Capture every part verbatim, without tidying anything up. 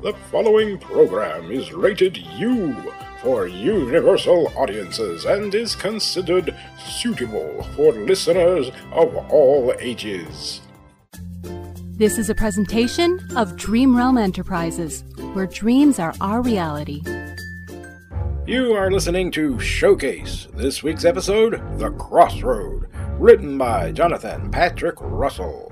The following program is rated U for universal audiences and is considered suitable for listeners of all ages. This is a presentation of Dream Realm Enterprises, where dreams are our reality. You are listening to Showcase, this week's episode, The Crossroad, written by Jonathan Patrick Russell.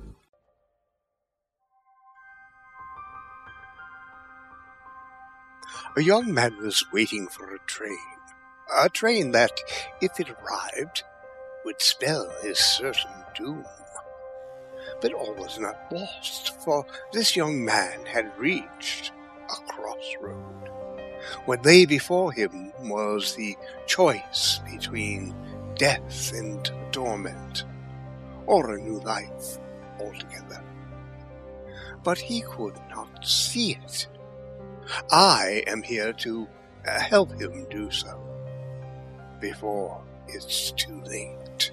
A young man was waiting for a train. A train that, if it arrived, would spell his certain doom. But all was not lost, for this young man had reached a crossroad. What lay before him was the choice between death and torment, or a new life altogether. But he could not see it. I am here to uh, help him do so, before it's too late.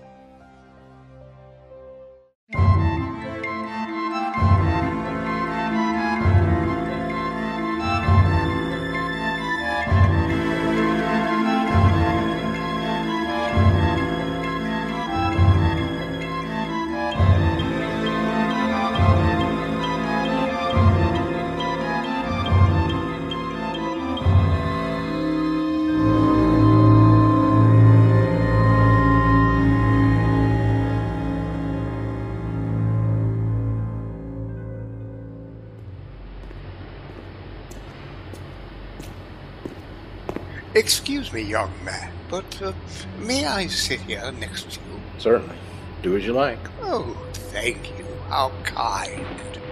Excuse me, young man, but uh, may I sit here next to you? Certainly. Do as you like. Oh, thank you. How kind.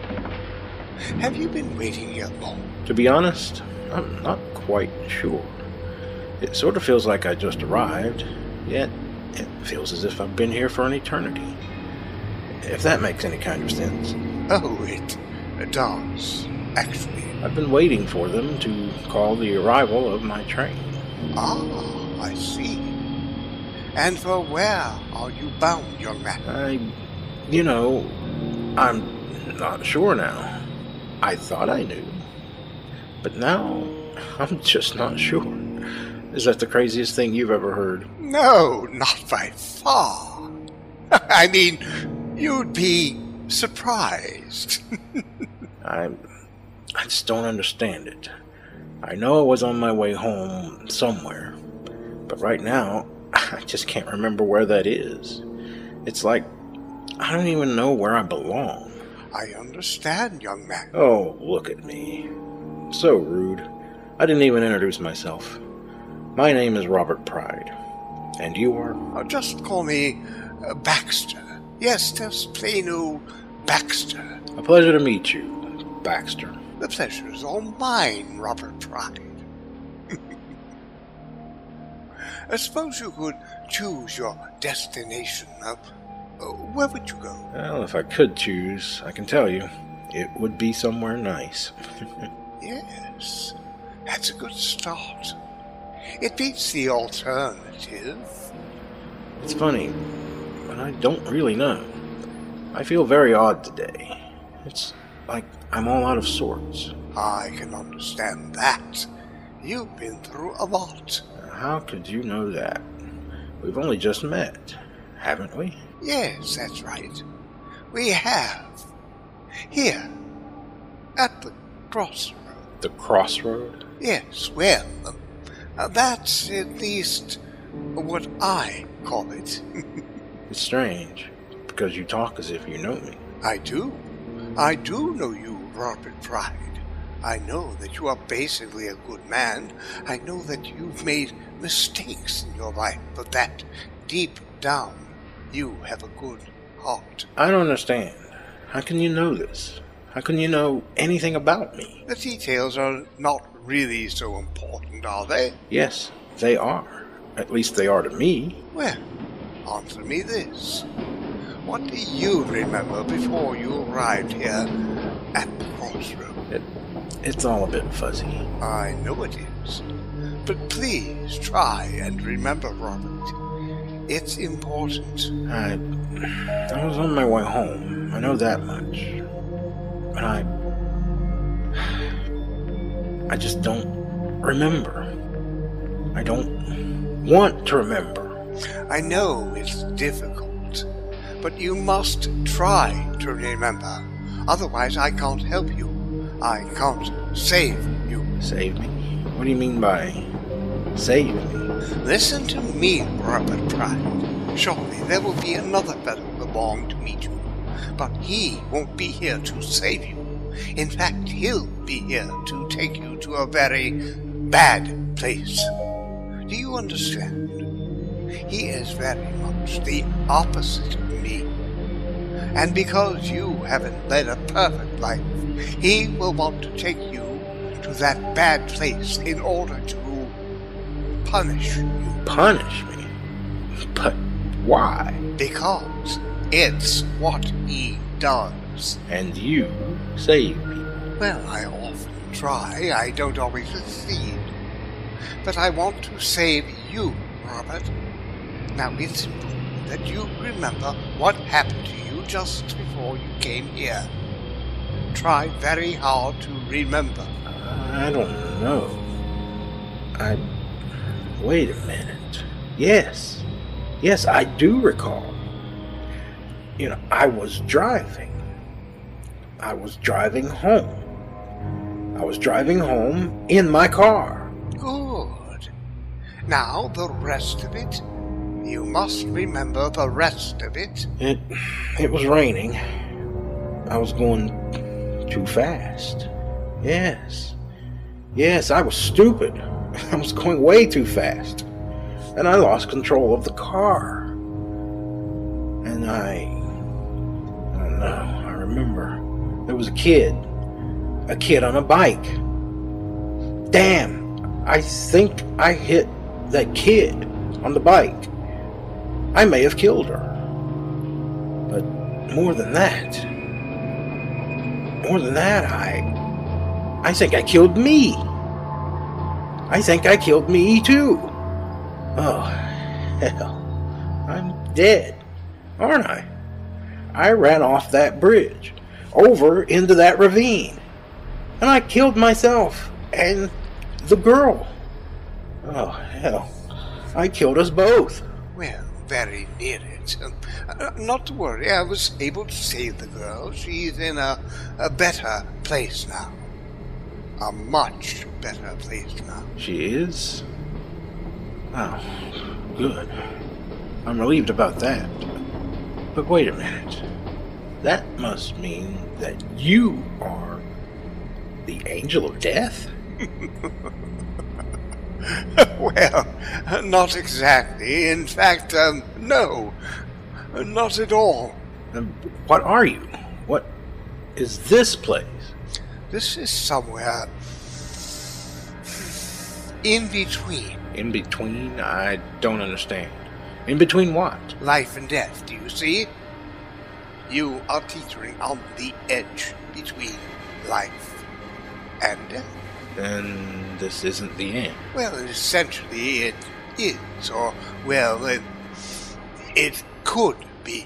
Have you been waiting here long? To be honest, I'm not quite sure. It sort of feels like I just arrived, yet it feels as if I've been here for an eternity. If that makes any kind of sense. Oh, it does, actually. I've been waiting for them to call the arrival of my train. Ah, I see. And for where are you bound, young man? I, you know, I'm not sure now. I thought I knew. But now, I'm just not sure. Is that the craziest thing you've ever heard? No, not by far. I mean, you'd be surprised. I, I just don't understand it. I know I was on my way home somewhere, but right now, I just can't remember where that is. It's like, I don't even know where I belong. I understand, young man. Oh, look at me. So rude. I didn't even introduce myself. My name is Robert Pride. And you are? Uh, just call me uh, Baxter. Yes, just plain old Baxter. A pleasure to meet you, Baxter. The pleasure is all mine, Robert Pride. I suppose you could choose your destination. Uh, uh, where would you go? Well, if I could choose, I can tell you, it would be somewhere nice. Yes, that's a good start. It beats the alternative. It's funny, but I don't really know. I feel very odd today. It's like I'm all out of sorts. I can understand that. You've been through a lot. How could you know that? We've only just met, haven't we? Yes, that's right. We have. Here, at the crossroad. The crossroad? Yes, well, uh, that's at least what I call it. It's strange, because you talk as if you know me. I do. I do know you, Robert Pride. I know that you are basically a good man. I know that you've made mistakes in your life, but that deep down, you have a good heart. I don't understand. How can you know this? How can you know anything about me? The details are not really so important, are they? Yes, they are. At least they are to me. Well, answer me this. What do you remember before you arrived here at the crossroad? It, it's all a bit fuzzy. I know it is. But please try and remember, Robert. It's important. I, I was on my way home. I know that much. But I... I just don't remember. I don't want to remember. I know it's difficult, but you must try to remember. Otherwise, I can't help you. I can't save you. Save me? What do you mean by save me? Listen to me, Robert Pride. Surely there will be another fellow along to meet you, but he won't be here to save you. In fact, he'll be here to take you to a very bad place. Do you understand? He is very much the opposite of me. And because you haven't led a perfect life, he will want to take you to that bad place in order to punish you. Punish me? But why? Because it's what he does. And you save people. Well, I often try. I don't always succeed. But I want to save you, Robert. Now, it's important that you remember what happened to you just before you came here. Try very hard to remember. I don't know. I... Wait a minute. Yes. Yes, I do recall. You know, I was driving. I was driving home. I was driving home in my car. Good. Now, the rest of it. You must remember the rest of it. It, it was raining. I was going too fast. Yes. Yes, I was stupid. I was going way too fast. And I lost control of the car. And I... I don't know. I remember there was a kid. A kid on a bike. Damn. I think I hit that kid on the bike. I may have killed her. But more than that... More than that, I... I think I killed me. I think I killed me too. Oh, hell. I'm dead, aren't I? I ran off that bridge, over into that ravine, and I killed myself and the girl. Oh, hell. I killed us both. Well, very near it. Uh, not to worry, I was able to save the girl. She's in a, a better place now. A much better place now. She is? Oh, good. I'm relieved about that. But wait a minute. That must mean that you are the Angel of Death? Well, not exactly. In fact, um, no. Not at all. Then what are you? What is this place? This is somewhere in between. In between? I don't understand. In between what? Life and death, do you see? You are teetering on the edge between life and death. Then this isn't the end. Well, essentially it is, or, well, it, it could be.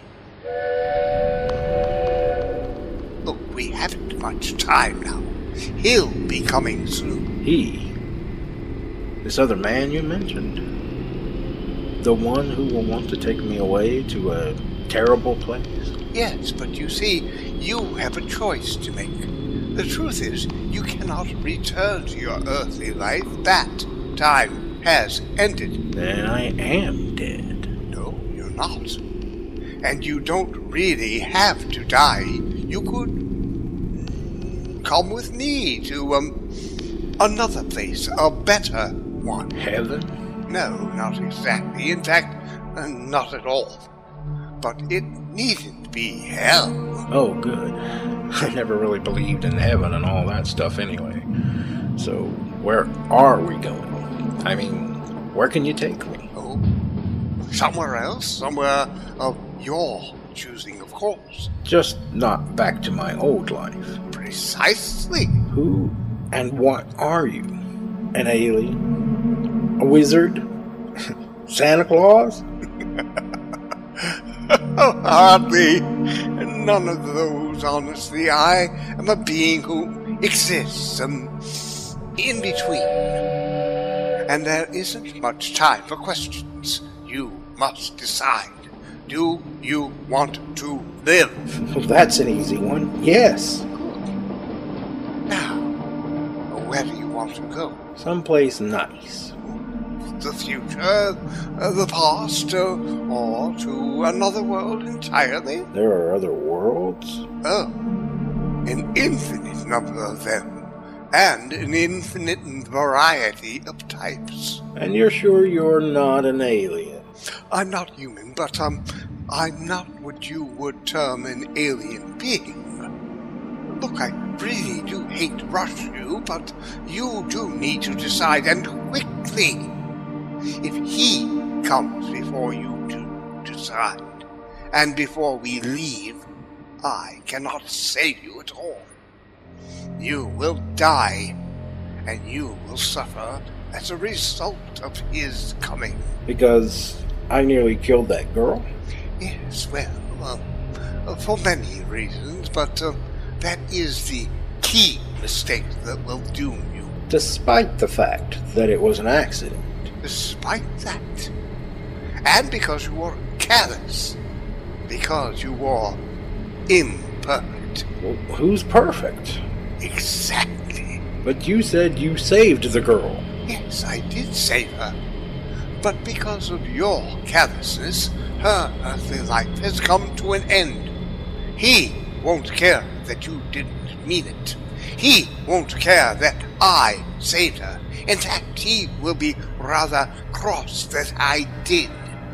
Look, we haven't much time now. He'll be coming soon. He? This other man you mentioned? The one who will want to take me away to a terrible place? Yes, but you see, you have a choice to make. The truth is, you cannot return to your earthly life. That time has ended. Then I am dead. No, you're not. And you don't really have to die. You could come with me to, um, another place, a better one. Heaven? No, not exactly. In fact, uh, not at all. But it needn't be hell. Oh, good. I never really believed in heaven and all that stuff anyway. So, where are we going? I mean, where can you take me? Oh, somewhere else? Somewhere of your choosing, of course. Just not back to my old life. Precisely. Who and what are you? An alien? A wizard? Santa Claus? Oh, hardly. None of those, honestly. I am a being who exists, um, in between. And there isn't much time for questions. You must decide. Do you want to live? Well, that's an easy one. Yes. Now, where do you want to go? Someplace nice. The future, uh, the past, uh, or to another world entirely? There are other worlds? Oh, an infinite number of them, and an infinite variety of types. And you're sure you're not an alien? I'm not human, but um, I'm not what you would term an alien being. Look, I really do hate to rush you, but you do need to decide, and quickly. If he comes before you to decide, and before we leave, I cannot save you at all. You will die, and you will suffer as a result of his coming. Because I nearly killed that girl? Yes, well, uh, for many reasons, but uh, that is the key mistake that will doom you. Despite the fact that it was an accident. Despite that, and because you were careless, because you were imperfect. Well, who's perfect? Exactly. But you said you saved the girl. Yes, I did save her. But because of your carelessness, her earthly life has come to an end. He won't care that you didn't mean it. He won't care that I saved her. In fact, he will be rather cross that I did.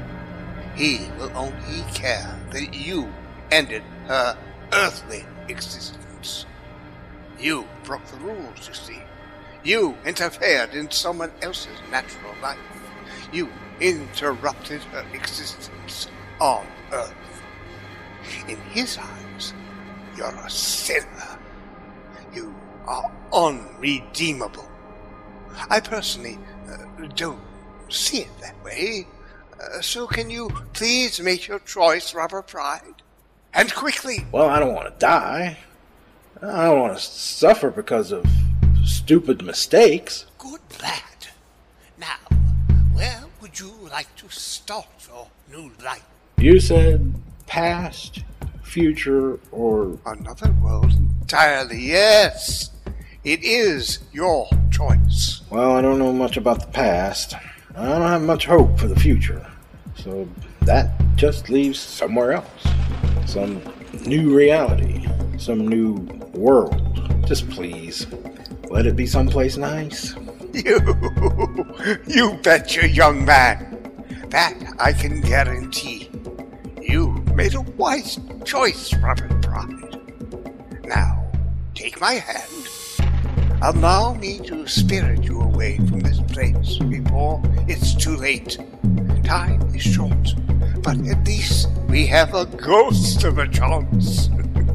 He will only care that you ended her earthly existence. You broke the rules, you see. You interfered in someone else's natural life. You interrupted her existence on Earth. In his eyes, you're a sinner. You are unredeemable. I personally uh, don't see it that way. Uh, so can you please make your choice, Robert Pride? And quickly. Well, I don't want to die. I don't want to suffer because of stupid mistakes. Good lad. Now, where would you like to start your new life? You said past, future, or... Another world entirely, yes. It is your choice. Well, I don't know much about the past. I don't have much hope for the future. So that just leaves somewhere else. Some new reality. Some new world. Just please, let it be someplace nice. You, you betcha, young man. That I can guarantee. You made a wise choice, Robert Pride. Now, take my hand. Allow me to spirit you away from this place before it's too late. Time is short, but at least we have a ghost of a chance.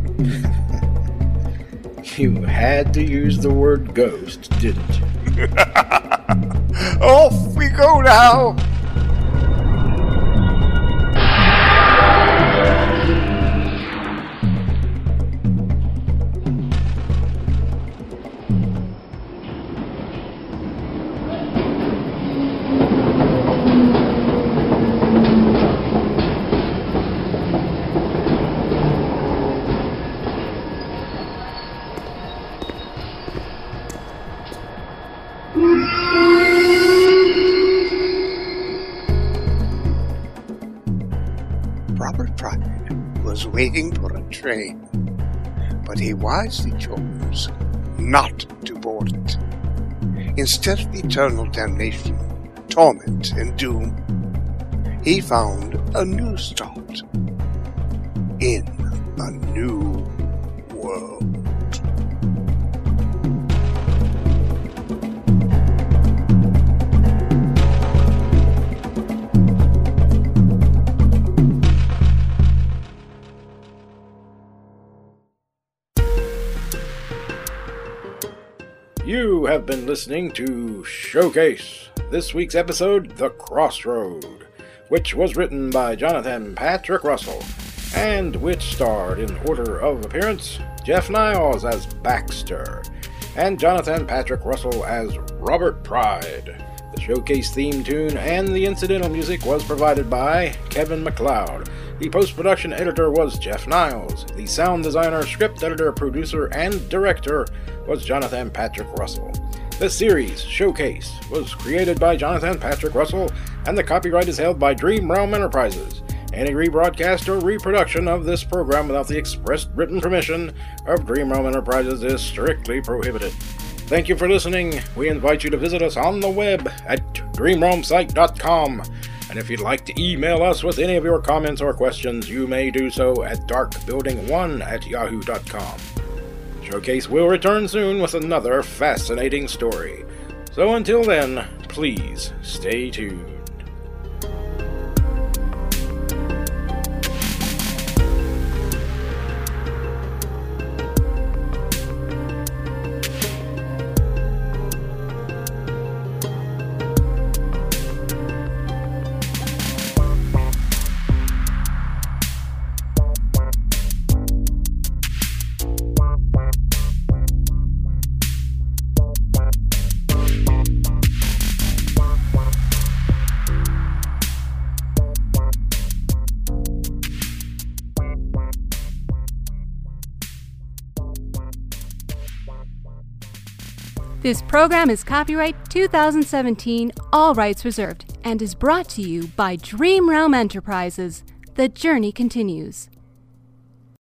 You had to use the word ghost, didn't you? Off we go now! Robert Pride was waiting for a train, but he wisely chose not to board it. Instead of eternal damnation, torment, and doom, he found a new start in a new world. You have been listening to Showcase, this week's episode, The Crossroad, which was written by Jonathan Patrick Russell, and which starred in order of appearance Jeff Niles as Baxter, and Jonathan Patrick Russell as Robert Pride. The showcase theme tune and the incidental music was provided by Kevin MacLeod. The post-production editor was Jeff Niles. The sound designer, script editor, producer, and director was Jonathan Patrick Russell. The series, Showcase, was created by Jonathan Patrick Russell, and the copyright is held by Dream Realm Enterprises. Any rebroadcast or reproduction of this program without the express written permission of Dream Realm Enterprises is strictly prohibited. Thank you for listening. We invite you to visit us on the web at dream realm site dot com. And if you'd like to email us with any of your comments or questions, you may do so at dark building one at yahoo dot com. Showcase will return soon with another fascinating story. So until then, please stay tuned. This program is copyright two thousand seventeen, all rights reserved, and is brought to you by Dream Realm Enterprises. The journey continues.